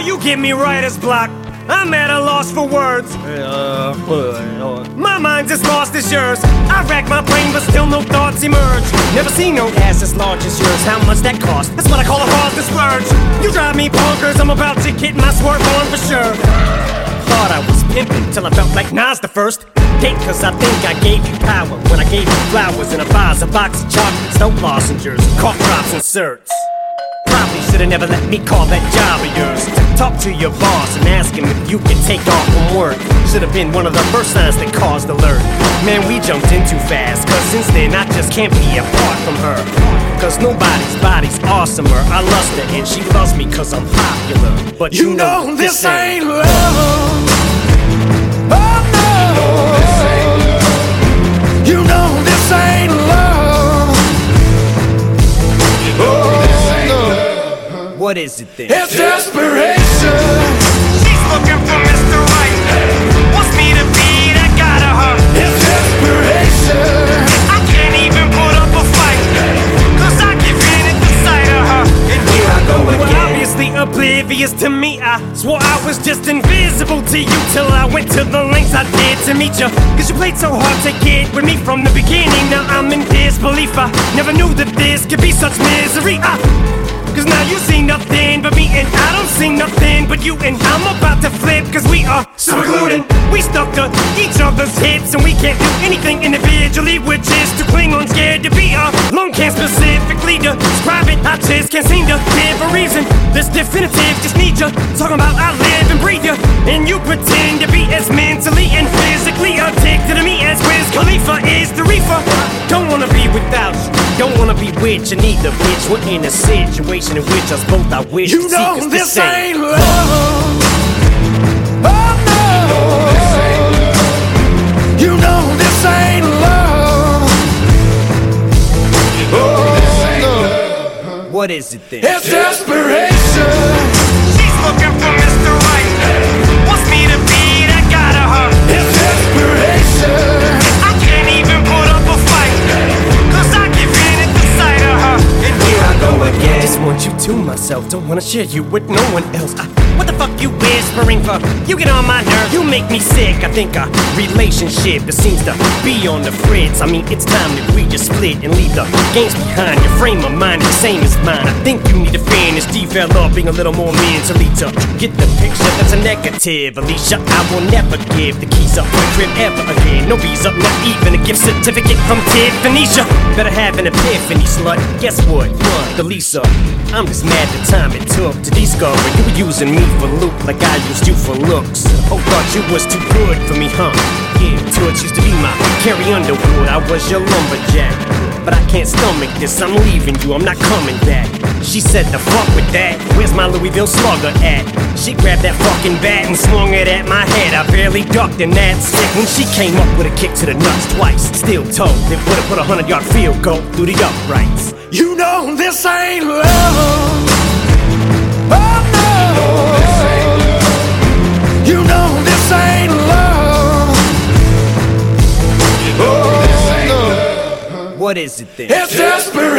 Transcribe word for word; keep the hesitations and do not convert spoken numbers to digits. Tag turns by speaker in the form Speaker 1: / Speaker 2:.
Speaker 1: you get me writer's block. I'm at a loss for words. My mind's as lost as yours. I rack my brain, but still no thoughts emerge. Never seen no ass as large as yours. How much that cost? That's what I call a heartless splurge. You drive me bonkers, I'm about to get my swerve on for sure. Thought I was pimping till I felt like Nas the first date, cause I think I gave you power when I gave you flowers in a vase, a box of chocolates, no lozenges, cough drops and certs. Probably should've never let me call that job of yours. Talk to your boss and ask him if you can take off from work. Should've been one of the first signs that caused alert. Man, we jumped in too fast, cause since then I just can't be apart from her. Cause nobody's body's awesomer. I lust her and she loves me cause I'm popular. But you,
Speaker 2: you
Speaker 1: know,
Speaker 2: know this ain't love. Oh no. You know this ain't love. Oh.
Speaker 1: What is it then?
Speaker 2: It's desperation.
Speaker 1: She's looking for Mister Right. Wants me to be that guy to her.
Speaker 2: It's desperation.
Speaker 1: I can't even put up a fight, cause I give in at the sight of her. And here I go again. Well, obviously oblivious to me, I swore I was just invisible to you till I went to the lengths I did to meet you. Cause you played so hard to get with me from the beginning. Now I'm in disbelief. I never knew that this could be such misery. I Cause now you see nothing but me, and I don't see nothing but you. And I'm about to flip, cause we are super glued in. We stuck to each other's hips, and we can't do anything individually. We're just too cling on, scared to be alone. Can't specifically describe it, I just can't seem to give a reason. This definitive, just need you talking about I live and breathe you. And you pretend to be as mentally and physically addicted to me as Wiz Khalifa is the reefer. Don't wanna be without you, don't wanna be with you neither, bitch. We're in a situation in which us both I wish
Speaker 2: you
Speaker 1: to
Speaker 2: know
Speaker 1: see
Speaker 2: this
Speaker 1: ain't
Speaker 2: love. Oh no. You know this ain't love. Oh no.
Speaker 1: What is it then?
Speaker 2: It's desperation.
Speaker 1: She's looking for Mister Right. Wants me to be that guy to her.
Speaker 2: It's desperation.
Speaker 1: I can't even put up a fight, cause I give in at the sight of her. And here I go again. Just want you to myself, don't wanna share you with no one else. I, what the fuck you whispering for? You get on my nerves, you make me sick. I think a relationship that seems to be on the fritz. I mean, it's time that we just split and leave the games behind. Your frame of mind is the same as mine. I think you need to finish developing a little more mentally to get the picture that's a negative. Alicia, I will never give the keys up my crib ever again. No visa, not even a gift certificate from Tiffany's. Better have an epiphany, slut. Guess what? What? The Lisa. I'm just mad the time it took to discover you were using me for loot like I used you for looks. Oh, thought you was too good for me, huh? Yeah, Toots used to be my Carrie Underwood. I was your lumberjack, but I can't stomach this. I'm leaving you, I'm not coming back. She said the fuck with that. Where's my Louisville slugger at? She grabbed that fucking bat and swung it at my head. I barely ducked in that sick when she came up with a kick to the nuts twice. Still told it would've put a hundred yard field goal through the uprights.
Speaker 2: You know this ain't love. Oh no. You know this ain't love. Oh no.
Speaker 1: What is it then?
Speaker 2: It's desperate.